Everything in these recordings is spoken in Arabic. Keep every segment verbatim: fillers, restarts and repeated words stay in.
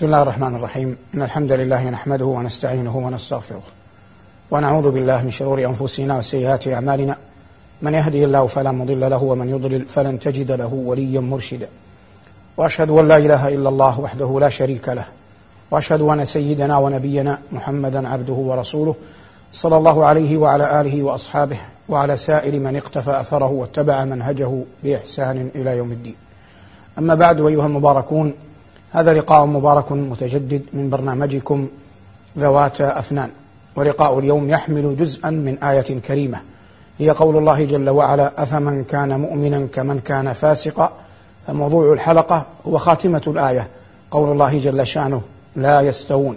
بسم الله الرحمن الرحيم. إن الحمد لله نحمده ونستعينه ونستغفره ونعوذ بالله من شرور أنفسنا وسيئات أعمالنا، من يهده الله فلا مضل له ومن يضلل فلن تجد له وليا مرشدا، وأشهد أن لا إله إلا الله وحده لا شريك له، وأشهد أن سيدنا ونبينا محمدا عبده ورسوله صلى الله عليه وعلى آله وأصحابه وعلى سائر من اقتفى أثره واتبع منهجه بإحسان إلى يوم الدين. أما بعد، أيها المباركون، هذا لقاء مبارك متجدد من برنامجكم ذوات أفنان، ولقاء اليوم يحمل جزءا من آية كريمة هي قول الله جل وعلا: أفمن كان مؤمنا كمن كان فاسقا. فموضوع الحلقة هو خاتمة الآية، قول الله جل شأنه: لا يستوون.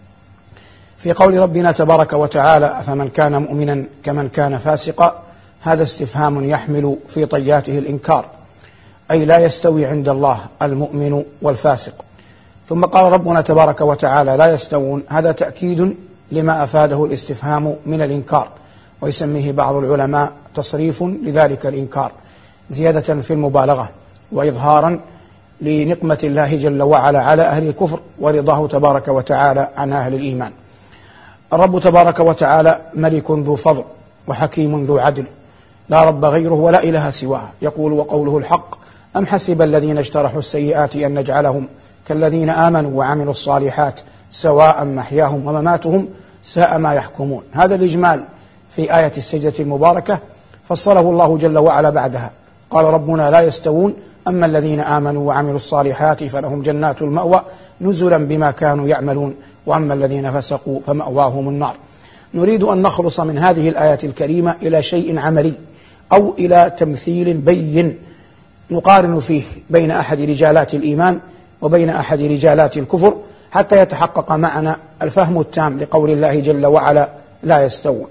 في قول ربنا تبارك وتعالى: أفمن كان مؤمنا كمن كان فاسقا، هذا استفهام يحمل في طياته الإنكار، أي لا يستوي عند الله المؤمن والفاسق. ثم قال ربنا تبارك وتعالى: لا يستوون، هذا تأكيد لما أفاده الاستفهام من الإنكار، ويسميه بعض العلماء تصريف لذلك الإنكار، زيادة في المبالغة وإظهارا لنقمة الله جل وعلا على أهل الكفر ورضاه تبارك وتعالى عن أهل الإيمان. الرب تبارك وتعالى ملك ذو فضل وحكيم ذو عدل، لا رب غيره ولا إله سواه. يقول: وقوله الحق: أم حسب الذين اجترحوا السيئات أن نجعلهم كالذين آمنوا وعملوا الصالحات سواء محياهم ومماتهم ساء ما يحكمون. هذا الإجمال في آية السجدة المباركة فصله الله جل وعلا بعدها، قال ربنا: لا يستوون، أما الذين آمنوا وعملوا الصالحات فلهم جنات المأوى نزلا بما كانوا يعملون، وأما الذين فسقوا فمأواهم النار. نريد أن نخلص من هذه الآية الكريمة إلى شيء عملي، أو إلى تمثيل بين نقارن فيه بين أحد رجالات الإيمان وبين أحد رجالات الكفر، حتى يتحقق معنا الفهم التام لقول الله جل وعلا: لا يستوون.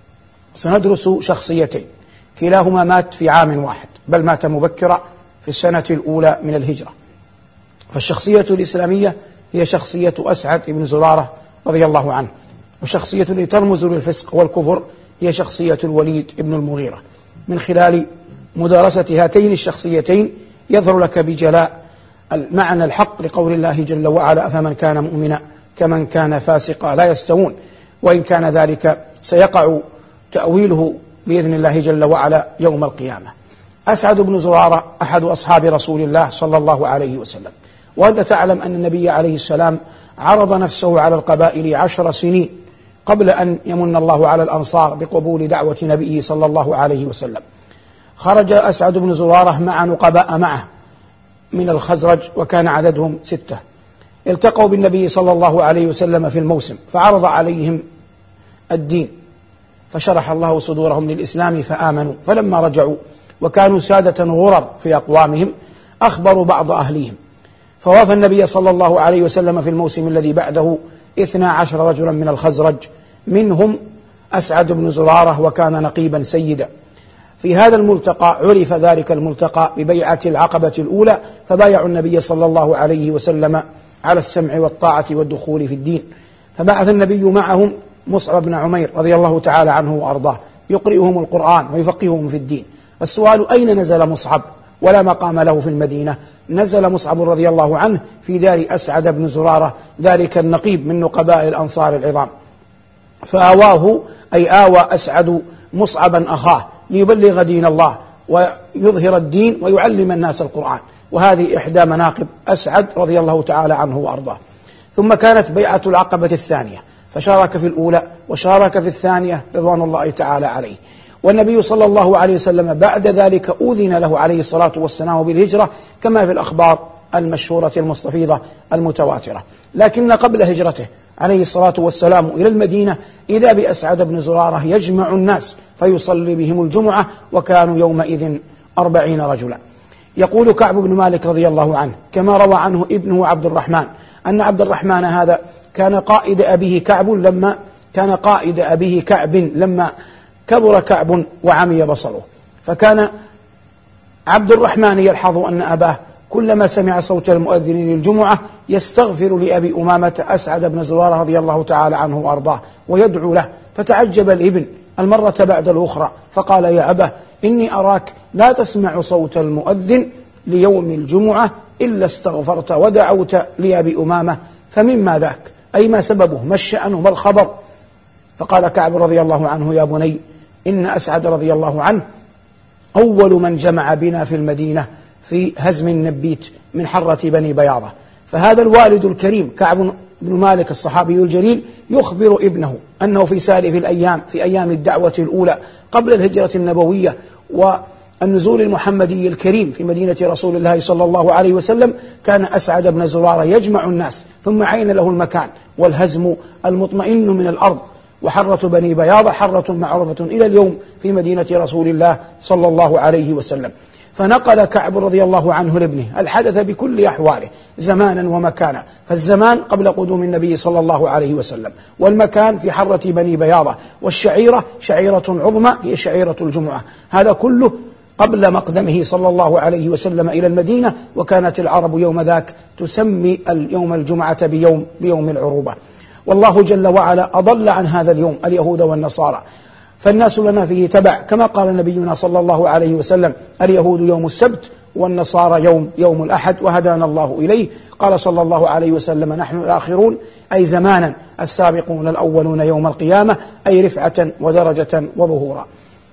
سندرس شخصيتين كلاهما مات في عام واحد، بل مات مبكرا في السنة الأولى من الهجرة. فالشخصية الإسلامية هي شخصية أسعد بن زرارة رضي الله عنه، والشخصية التي ترمز للفسق والكفر هي شخصية الوليد بن المغيرة. من خلال مدارسة هاتين الشخصيتين يظهر لك بجلاء المعنى الحق لقول الله جل وعلا: أفمن كان مؤمنا كمن كان فاسقا لا يستوون، وإن كان ذلك سيقع تأويله بإذن الله جل وعلا يوم القيامة. أسعد بن زرارة أحد أصحاب رسول الله صلى الله عليه وسلم، وأنت تعلم أن النبي عليه السلام عرض نفسه على القبائل عشر سنين قبل أن يمن الله على الأنصار بقبول دعوة نبيه صلى الله عليه وسلم. خرج أسعد بن زرارة مع نقباء معه من الخزرج، وكان عددهم ستة. التقوا بالنبي صلى الله عليه وسلم في الموسم، فعرض عليهم الدين، فشرح الله صدورهم للإسلام فآمنوا. فلما رجعوا وكانوا سادة غرر في أقوامهم أخبروا بعض أهليهم، فوافى النبي صلى الله عليه وسلم في الموسم الذي بعده اثنا عشر رجلا من الخزرج، منهم أسعد بن زرارة، وكان نقيبا سيدا. في هذا الملتقى عرف ذلك الملتقى ببيعة العقبة الأولى، فبايعوا النبي صلى الله عليه وسلم على السمع والطاعة والدخول في الدين. فبعث النبي معهم مصعب بن عمير رضي الله تعالى عنه وأرضاه يقرئهم القرآن ويفقههم في الدين. السؤال: أين نزل مصعب؟ ولا مقام له في المدينة. نزل مصعب رضي الله عنه في دار أسعد بن زرارة، ذلك النقيب من نقباء الأنصار العظام. فآواه، أي آوى أسعد مصعبا أخاه ليبلغ دين الله ويظهر الدين ويعلم الناس القرآن، وهذه إحدى مناقب أسعد رضي الله تعالى عنه وأرضاه. ثم كانت بيعة العقبة الثانية، فشارك في الأولى وشارك في الثانية رضوان الله تعالى عليه. والنبي صلى الله عليه وسلم بعد ذلك أذن له عليه الصلاة والسلام بالهجرة، كما في الأخبار المشهورة المستفيضة المتواترة. لكن قبل هجرته عليه الصلاة والسلام إلى المدينة إذا بأسعد بن زرارة يجمع الناس فيصلي بهم الجمعة، وكانوا يومئذ أربعين رجلا. يقول كعب بن مالك رضي الله عنه، كما روى عنه ابنه عبد الرحمن، أن عبد الرحمن هذا كان قائد أبيه كعب لما كان قائد أبيه كعب لما كبر كعب وعمي بصره، فكان عبد الرحمن يلحظ أن أباه كلما سمع صوت المؤذن للجمعة يستغفر لأبي أمامة أسعد بن زرارة رضي الله تعالى عنه وأرضاه ويدعو له. فتعجب الابن المرة بعد الأخرى فقال: يا أبا، إني أراك لا تسمع صوت المؤذن ليوم الجمعة إلا استغفرت ودعوت لأبي أمامة فمما ذاك، أي ما سببه، ما الشأن وما الخبر؟ فقال كعب رضي الله عنه: يا بني إن أسعد رضي الله عنه أول من جمع بنا في المدينة في هزم النبيت من حرة بني بياضة. فهذا الوالد الكريم كعب بن مالك الصحابي الجليل يخبر ابنه أنه في سالف الأيام، في أيام الدعوة الأولى قبل الهجرة النبوية والنزول المحمدي الكريم في مدينة رسول الله صلى الله عليه وسلم، كان أسعد بن زرارة يجمع الناس ثم عين له المكان والهزم المطمئن من الأرض. وحرة بني بياضة حرة معروفة إلى اليوم في مدينة رسول الله صلى الله عليه وسلم. فنقل كعب رضي الله عنه لابنه الحدث بكل أحواله زمانا ومكانا، فالزمان قبل قدوم النبي صلى الله عليه وسلم، والمكان في حرة بني بياضة، والشعيرة شعيرة عظمى هي شعيرة الجمعة، هذا كله قبل مقدمه صلى الله عليه وسلم إلى المدينة. وكانت العرب يوم ذاك تسمي اليوم الجمعة بيوم, بيوم العروبة. والله جل وعلا أضل عن هذا اليوم اليهود والنصارى، فالناس لنا فيه تبع، كما قال نبينا صلى الله عليه وسلم: اليهود يوم السبت والنصارى يوم يوم الأحد وهدانا الله إليه. قال صلى الله عليه وسلم: نحن الآخرون، أي زمانا، السابقون الأولون يوم القيامة، أي رفعة ودرجة وظهورا.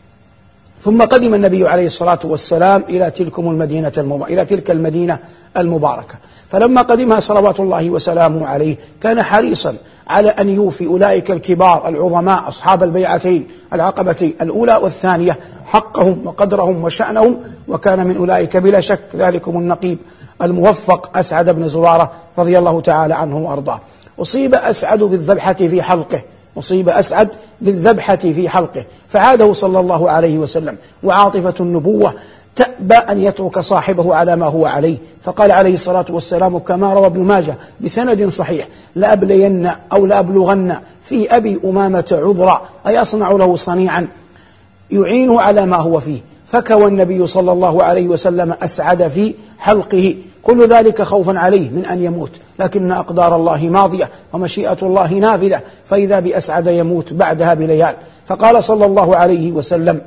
ثم قدم النبي عليه الصلاة والسلام إلى تلكم المدينة المباركة إلى تلك المدينة المباركة. فلما قدمها صلوات الله وسلامه عليه كان حريصا على أن يوفي أولئك الكبار العظماء أصحاب البيعتين العقبتين الأولى والثانية حقهم وقدرهم وشأنهم. وكان من أولئك بلا شك ذلكم النقيب الموفق أسعد بن زرارة رضي الله تعالى عنه وأرضاه. أصيب أسعد بالذبحة في حلقه أصيب أسعد بالذبحة في حلقه فعاده صلى الله عليه وسلم، وعاطفة النبوة تأبى أن يترك صاحبه على ما هو عليه، فقال عليه الصلاة والسلام كما روى ابن ماجه بسند صحيح: لأبلين أو لأبلغن في أبي أمامة عذرا، أي أصنع له صنيعا يعينه على ما هو فيه. فكوى النبي صلى الله عليه وسلم أسعد في حلقه، كل ذلك خوفا عليه من أن يموت، لكن أقدار الله ماضية ومشيئة الله نافذة، فإذا بأسعد يموت بعدها بليال. فقال صلى الله عليه وسلم: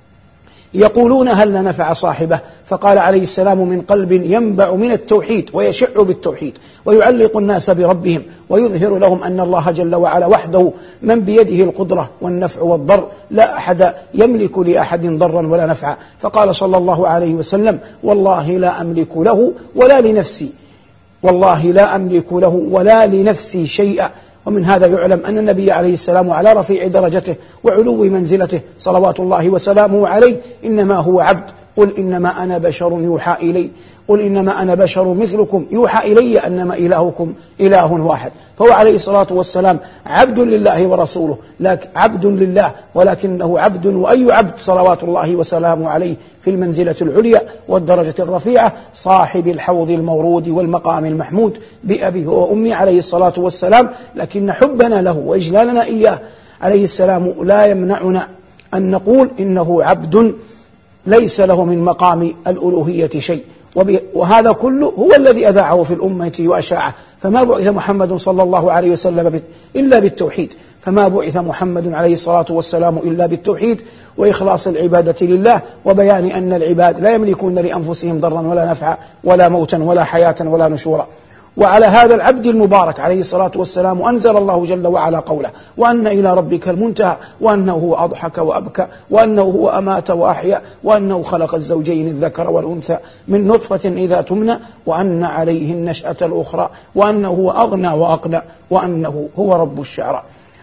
يقولون هل نفع صاحبه؟ فقال عليه السلام: من قلب ينبع من التوحيد ويشع بالتوحيد ويعلق الناس بربهم ويظهر لهم أن الله جل وعلا وحده من بيده القدرة والنفع والضر، لا أحد يملك لأحد ضرا ولا نفعا. فقال صلى الله عليه وسلم: والله لا أملك له ولا لنفسي والله لا أملك له ولا لنفسي شيئا. ومن هذا يعلم أن النبي عليه السلام على رفيع درجته وعلو منزلته صلوات الله وسلامه عليه إنما هو عبد. قل إنما أنا بشر يوحى إلي قل إنما أنا بشر مثلكم يوحى إلي أنما إلهكم إله واحد. فهو عليه الصلاة والسلام عبد لله ورسوله، لكن عبد لله ولكنه عبد، وأي عبد صلوات الله وسلامه عليه في المنزلة العليا والدرجة الرفيعة، صاحب الحوض المورود والمقام المحمود بأبيه وأمي عليه الصلاة والسلام. لكن حبنا له وإجلالنا إياه عليه السلام لا يمنعنا أن نقول إنه عبد ليس له من مقام الألوهية شيء، وهذا كله هو الذي أذاعه في الأمة وأشاعه. فما بعث محمد صلى الله عليه وسلم إلا بالتوحيد فما بعث محمد عليه الصلاة والسلام إلا بالتوحيد وإخلاص العبادة لله، وبيان أن العباد لا يملكون لأنفسهم ضرا ولا نفعا ولا موتا ولا حياة ولا نشورا. وعلى هذا العبد المبارك عليه الصلاة والسلام أنزل الله جل وعلا قوله: وأن إلى ربك المنتهى، وأنه هو أضحك وأبكى، وأنه هو أمات وأحيا، وأنه خلق الزوجين الذكر والأنثى من نطفة إذا تمنى، وأن عليه النشأة الأخرى، وأنه هو أغنى وأقنى، وأنه هو رب الشعراء.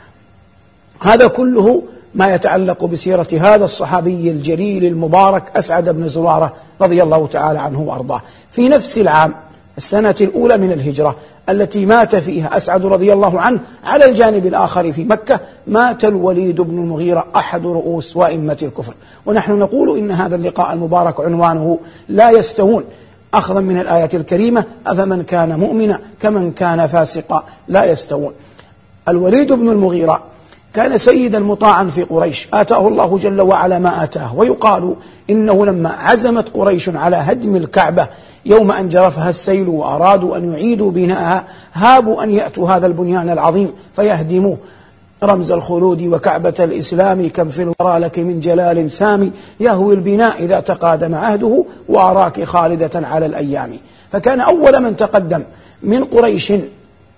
هذا كله ما يتعلق بسيرة هذا الصحابي الجليل المبارك أسعد بن زرارة رضي الله تعالى عنه وأرضاه. في نفس العام السنة الأولى من الهجرة التي مات فيها أسعد رضي الله عنه، على الجانب الآخر في مكة مات الوليد بن المغيرة أحد رؤوس وأئمة الكفر. ونحن نقول إن هذا اللقاء المبارك عنوانه لا يستوون، أخذا من الآية الكريمة: أفمن كان مؤمنا كمن كان فاسقا لا يستوون. الوليد بن المغيرة كان سيدا مطاعا في قريش، آتاه الله جل وعلا ما آتاه. ويقال إنه لما عزمت قريش على هدم الكعبة يوم أن جرفها السيل وأرادوا أن يعيدوا بناءها، هابوا أن يأتوا هذا البنيان العظيم فيهدموه، رمز الخلود وكعبة الإسلام، كم في الورى لك من جلال سامي، يهوي البناء إذا تقادم عهده وأراك خالدة على الأيام. فكان أول من تقدم من قريش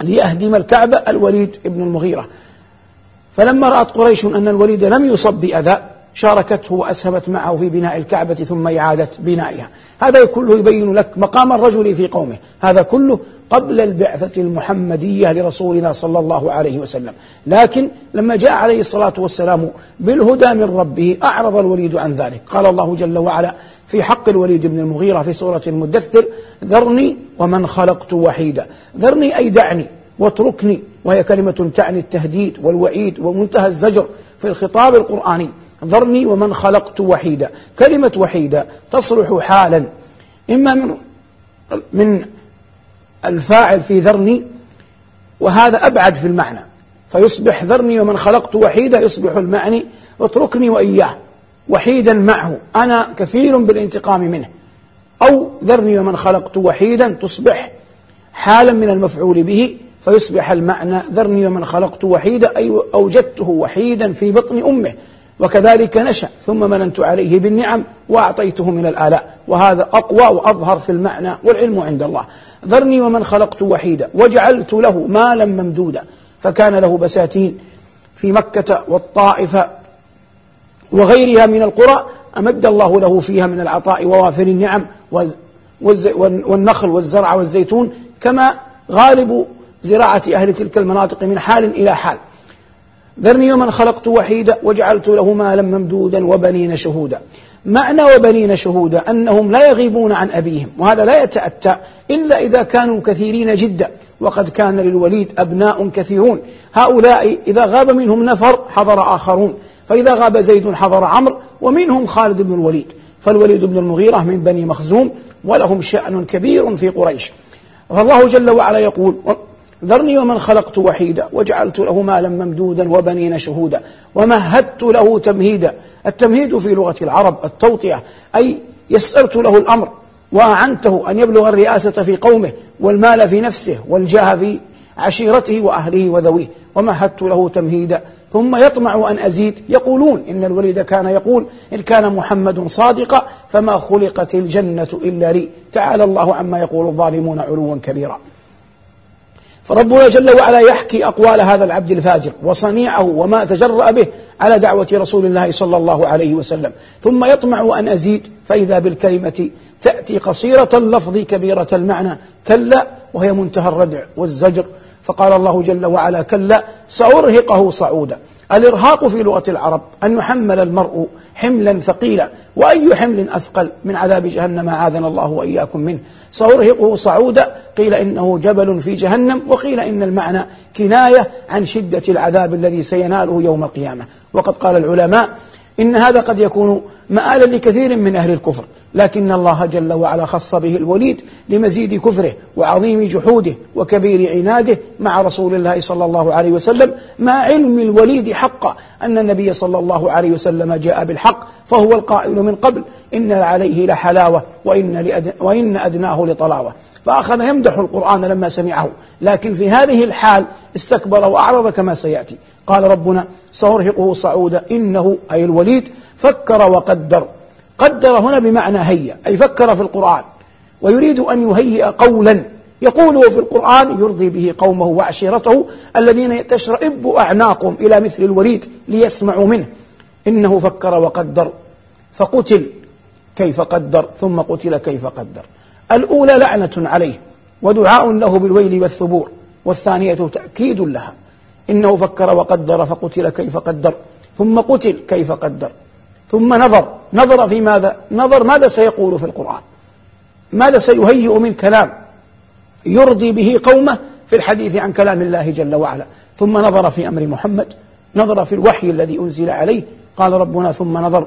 ليهدم الكعبة الوليد بن المغيرة. فلما رأت قريش أن الوليد لم يصب بأذى شاركته وأسهمت معه في بناء الكعبة ثم إعادة بنائها. هذا كله يبين لك مقام الرجل في قومه، هذا كله قبل البعثة المحمدية لرسولنا صلى الله عليه وسلم. لكن لما جاء عليه الصلاة والسلام بالهدى من ربه أعرض الوليد عن ذلك. قال الله جل وعلا في حق الوليد بن المغيرة في سورة المدثر: ذرني ومن خلقت وحيدا. ذرني أي دعني واتركني، وهي كلمة تعني التهديد والوعيد ومنتهى الزجر في الخطاب القرآني. ذرني ومن خلقت وحيدا، كلمة وحيدا تصلح حالا إما من من الفاعل في ذرني، وهذا أبعد في المعنى، فيصبح ذرني ومن خلقت وحيدا يصبح المعني اتركني وإياه وحيدا معه، أنا كفيل بالانتقام منه. أو ذرني ومن خلقت وحيدا تصبح حالا من المفعول به، فيصبح المعنى ذرني ومن خلقت وحيدا أي أوجدته وحيدا في بطن أمه، وكذلك نشأ ثم مننت عليه بالنعم وأعطيته من الآلاء، وهذا أقوى وأظهر في المعنى والعلم عند الله. ذرني ومن خلقت وحيدا وجعلت له مالا ممدودا، فكان له بساتين في مكة والطائف وغيرها من القرى أمد الله له فيها من العطاء ووافر النعم والنخل والزرع والزيتون، كما غالب زراعة أهل تلك المناطق من حال إلى حال. ذرني ومن خلقت وحيدا وجعلت له مالا ممدودا وبنين شهودا. معنى وبنين شهودا أنهم لا يغيبون عن أبيهم، وهذا لا يتأتى إلا إذا كانوا كثيرين جدا، وقد كان للوليد أبناء كثيرون، هؤلاء إذا غاب منهم نفر حضر آخرون، فإذا غاب زيد حضر عمرو، ومنهم خالد بن الوليد. فالوليد بن المغيرة من بني مخزوم ولهم شأن كبير في قريش. فالله جل وعلا يقول: ذرني ومن خلقت وحيدا وجعلت له مالا ممدودا وبنين شهودا ومهدت له تمهيدا. التمهيد في لغة العرب التوطئة، أي يسرت له الأمر وأعنته أن يبلغ الرئاسة في قومه والمال في نفسه والجاه في عشيرته وأهله وذويه. ومهدت له تمهيدا. ثم يطمع أن أزيد. يقولون إن الوليد كان يقول: إن كان محمد صادقا فما خلقت الجنة إلا لي. تعالى الله عما يقول الظالمون علوا كبيرا. فربنا جل وعلا يحكي أقوال هذا العبد الفاجر وصنيعه وما تجرأ به على دعوة رسول الله صلى الله عليه وسلم، ثم يطمع أن أزيد، فإذا بالكلمة تأتي قصيرة اللفظ كبيرة المعنى: كلا، وهي منتهى الردع والزجر. فقال الله جل وعلا: كلا سأرهقه صعودا. الإرهاق في لغة العرب أن يحمل المرء حملا ثقيلا، وأي حمل أثقل من عذاب جهنم عاذنا الله وإياكم منه. سأرهقه صعودا، قيل إنه جبل في جهنم، وقيل إن المعنى كناية عن شدة العذاب الذي سيناله يوم القيامة. وقد قال العلماء إن هذا قد يكون مآلا لكثير من أهل الكفر، لكن الله جل وعلا خص به الوليد لمزيد كفره وعظيم جحوده وكبير عناده مع رسول الله صلى الله عليه وسلم، مع علم الوليد حقا أن النبي صلى الله عليه وسلم جاء بالحق، فهو القائل من قبل: إن عليه لحلاوة وإن, لأدن وإن أدناه لطلاوة. فأخذ يمدح القرآن لما سمعه، لكن في هذه الحال استكبر وأعرض كما سيأتي. قال ربنا: سأرهقه صعودا، إنه أي الوليد فكر وقدر. قدر هنا بمعنى هيأ، أي فكر في القرآن، ويريد أن يهيئ قولا يقوله في القرآن يرضي به قومه وعشيرته الذين تشرئب أعناقهم إلى مثل الوليد ليسمعوا منه. إنه فكر وقدر فقتل كيف قدر ثم قتل كيف قدر. الأولى لعنة عليه ودعاء له بالويل والثبور، والثانية تأكيد لها. إنه فكر وقدر فقتل كيف قدر ثم قتل كيف قدر. ثم نظر. نظر في ماذا؟ نظر ماذا سيقول في القرآن، ماذا سيهيئ من كلام يرضي به قومه في الحديث عن كلام الله جل وعلا. ثم نظر في أمر محمد، نظر في الوحي الذي أنزل عليه. قال ربنا: ثم نظر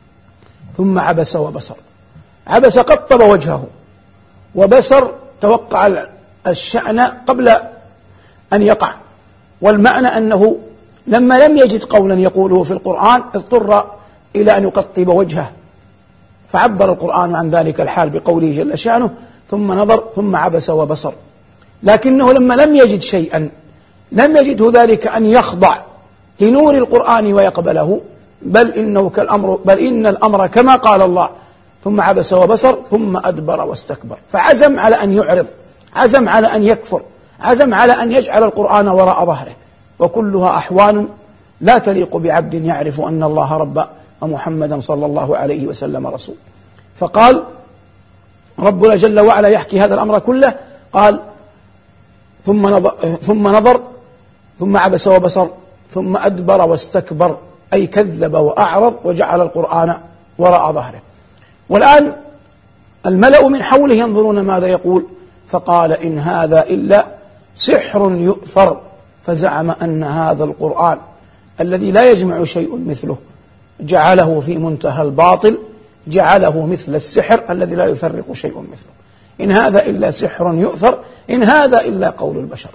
ثم عبس وبصر. عبس قطب وجهه، وبصر توقع الشأن قبل أن يقع. والمعنى أنه لما لم يجد قولا يقوله في القرآن اضطر إلى أن يقطب وجهه، فعبر القرآن عن ذلك الحال بقوله جل شأنه: ثم نظر ثم عبس وبصر. لكنه لما لم يجد شيئا لم يجده ذلك أن يخضع لنور القرآن ويقبله، بل إنه كالأمر بل إن الأمر كما قال الله: ثم عبس وبصر ثم أدبر واستكبر. فعزم على أن يعرض، عزم على أن يكفر، عزم على أن يجعل القرآن وراء ظهره، وكلها أحوال لا تليق بعبد يعرف أن الله رب ومحمدا صلى الله عليه وسلم رسول. فقال ربنا جل وعلا يحكي هذا الأمر كله، قال ثم نظر, ثم نظر ثم عبس وبصر ثم أدبر واستكبر، أي كذب وأعرض وجعل القرآن وراء ظهره. والآن الملأ من حوله ينظرون ماذا يقول، فقال إن هذا إلا سحر يؤثر، فزعم أن هذا القرآن الذي لا يجمع شيء مثله جعله في منتهى الباطل، جعله مثل السحر الذي لا يفرق شيء مثله. إن هذا إلا سحر يؤثر، إن هذا إلا قول البشر.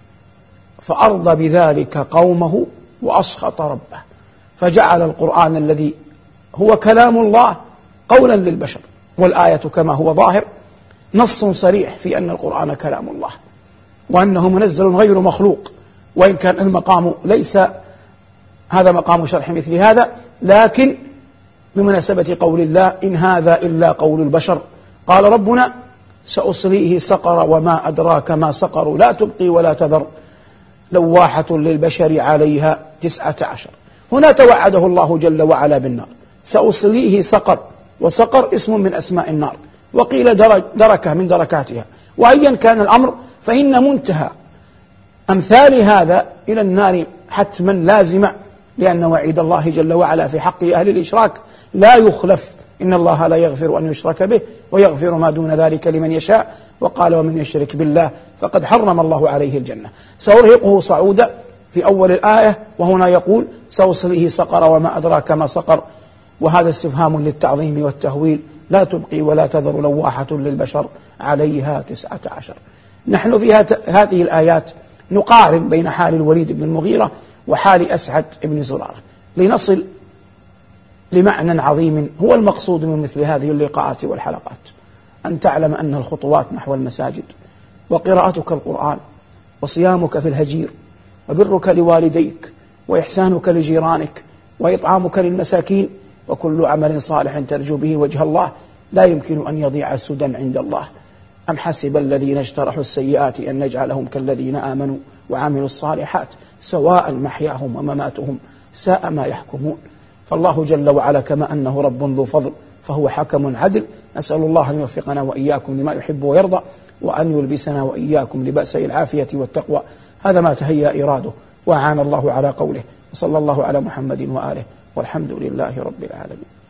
فأرضى بذلك قومه وأسخط ربه، فجعل القرآن الذي هو كلام الله قولا للبشر. والآية كما هو ظاهر نص صريح في أن القرآن كلام الله، وأنه منزل غير مخلوق، وإن كان المقام ليس هذا مقام شرح مثل هذا، لكن بمناسبة قول الله إن هذا إلا قول البشر. قال ربنا سأصليه سقر وما أدراك ما سقر لا تبقي ولا تذر لواحة للبشر عليها تسعة عشر. هنا توعده الله جل وعلا بالنار، سأصليه سقر، وسقر اسم من أسماء النار، وقيل درج دركة من دركاتها. وأيا كان الأمر فإن منتهى أمثال هذا إلى النار حتما لازمة، لأن وعيد الله جل وعلا في حق أهل الإشراك لا يخلف، إن الله لا يغفر أن يشرك به ويغفر ما دون ذلك لمن يشاء، وقال ومن يشرك بالله فقد حرم الله عليه الجنة. سأرهقه صعودا في أول الآية، وهنا يقول سأصليه سقر وما أدراك ما سقر، وهذا استفهام للتعظيم والتهويل، لا تبقي ولا تذر لواحة للبشر عليها تسعة عشر. نحن في هذه الآيات نقارن بين حال الوليد بن المغيرة وحال أسعد بن زرارة لنصل لمعنى عظيم هو المقصود من مثل هذه اللقاءات والحلقات، أن تعلم أن الخطوات نحو المساجد وقراءتك القرآن وصيامك في الهجير وبرك لوالديك وإحسانك لجيرانك وإطعامك للمساكين وكل عمل صالح ترجو به وجه الله لا يمكن أن يضيع سدى عند الله. أم حسب الذين اجترحوا السيئات أن نجعلهم كالذين آمنوا وعملوا الصالحات سواء محياهم ومماتهم ساء ما يحكمون. فالله جل وعلا كما أنه رب ذو فضل فهو حكم عدل، نسأل الله أن يوفقنا وإياكم لما يحب ويرضى، وأن يلبسنا وإياكم لباس العافية والتقوى. هذا ما تهيأ إراده، وأعان الله على قوله، وصلى الله على محمد وآله، والحمد لله رب العالمين.